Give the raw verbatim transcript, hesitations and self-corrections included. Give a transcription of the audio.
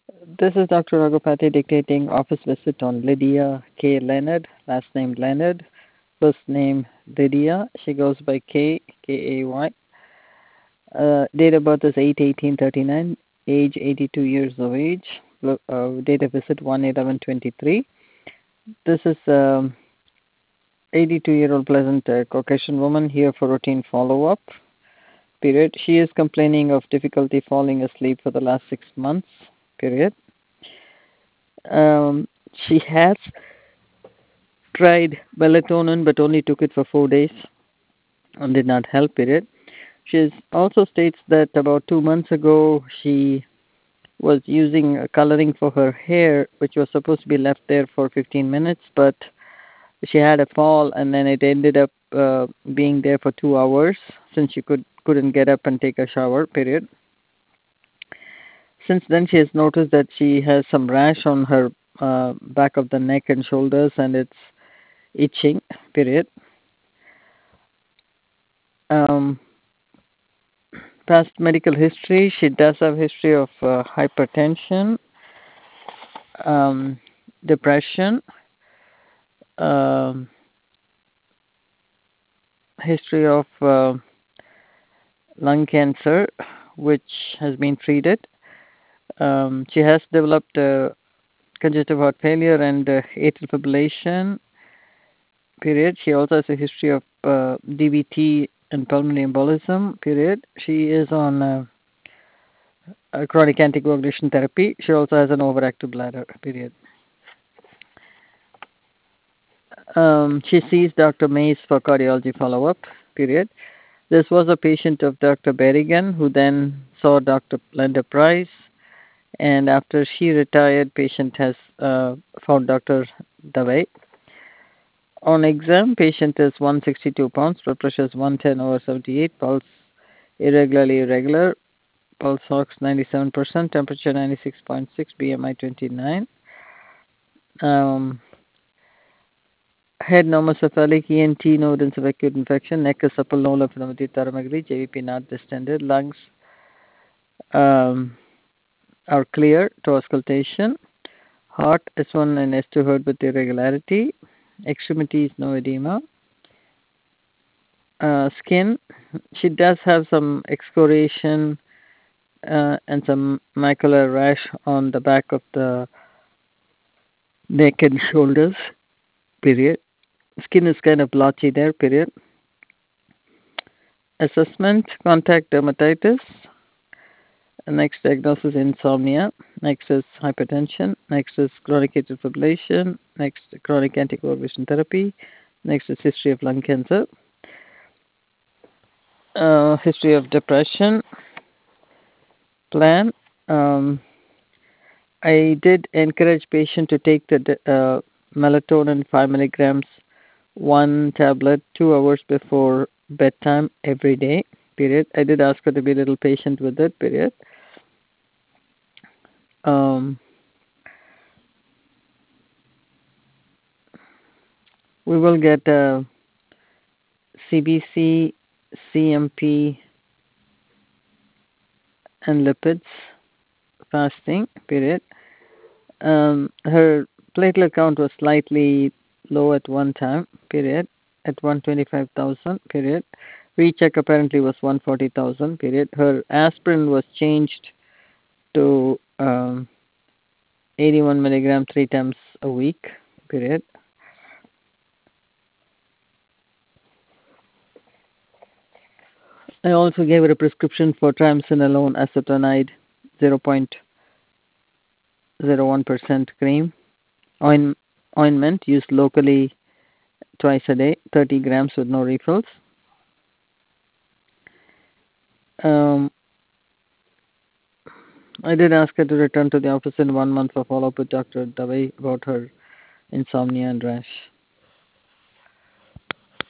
This is Doctor Raghupati dictating office visit on Lydia K. Leonard, last name Leonard, first name Lydia. She goes by K, K A Y. Uh, date of birth is eight eighteen thirty-nine, age eighty-two years of age. Uh, date of visit one eleven twenty-three. This is um, eighty-two-year-old pleasant uh, Caucasian woman here for routine follow-up period. She is complaining of difficulty falling asleep for the last six months period. Um, she has tried melatonin but only took it for four days and did not help period. She also states that about two months ago she was using a coloring for her hair, which was supposed to be left there for fifteen minutes, but she had a fall and then it ended up uh, being there for two hours since she could couldn't get up and take a shower period. Since then she has noticed that she has some rash on her uh, back of the neck and shoulders, and it's itching period. Um, past medical history, she does have history of uh, hypertension, um, depression, um, history of uh, lung cancer, which has been treated. Um, she has developed uh, congestive heart failure and uh, atrial fibrillation. Period. She also has a history of uh, D V T and pulmonary embolism. Period. She is on uh, uh, chronic anticoagulation therapy. She also has an overactive bladder. Period. Um, she sees Doctor Mays for cardiology follow-up. Period. This was a patient of Doctor Berrigan, who then saw Doctor Linda Price, and after she retired, patient has uh, found Doctor Dave. On exam, patient is one hundred sixty-two pounds, blood pressure is one ten over seventy-eight, pulse irregularly irregular, pulse ox ninety-seven percent, temperature ninety-six point six, B M I twenty-nine. Um, head normocephalic, E N T, no evidence of acute infection, neck is supple, no lymphadenopathy, thoramegaly, J V P not distended, lungs um, are clear to auscultation, heart S one and S two heard with irregularity, extremities no edema. Uh, skin, she does have some excoriation uh, and some macular rash on the back of the neck and shoulders, period. Skin is kind of blotchy there, period. Assessment, contact dermatitis. Next diagnosis, insomnia. Next is hypertension. Next is chronic atrial fibrillation. Next, chronic anticoagulation therapy. Next is history of lung cancer. Uh, history of depression. Plan. Um, I did encourage patient to take the uh, melatonin five milligrams, one tablet, two hours before bedtime every day. Period. I did ask her to be a little patient with it. Period. Um, we will get uh, C B C, C M P, and lipids fasting. Period. Um, her platelet count was slightly low at one time. Period. At one twenty-five thousand. Period. Recheck apparently was one forty thousand. Period. Her aspirin was changed to um, eighty-one milligram three times a week. Period. I also gave her a prescription for triamcinolone acetonide zero point zero one percent cream Oint- ointment used locally twice a day, thirty grams with no refills. Um, I did ask her to return to the office in one month for follow-up with Doctor Dave about her insomnia and rash.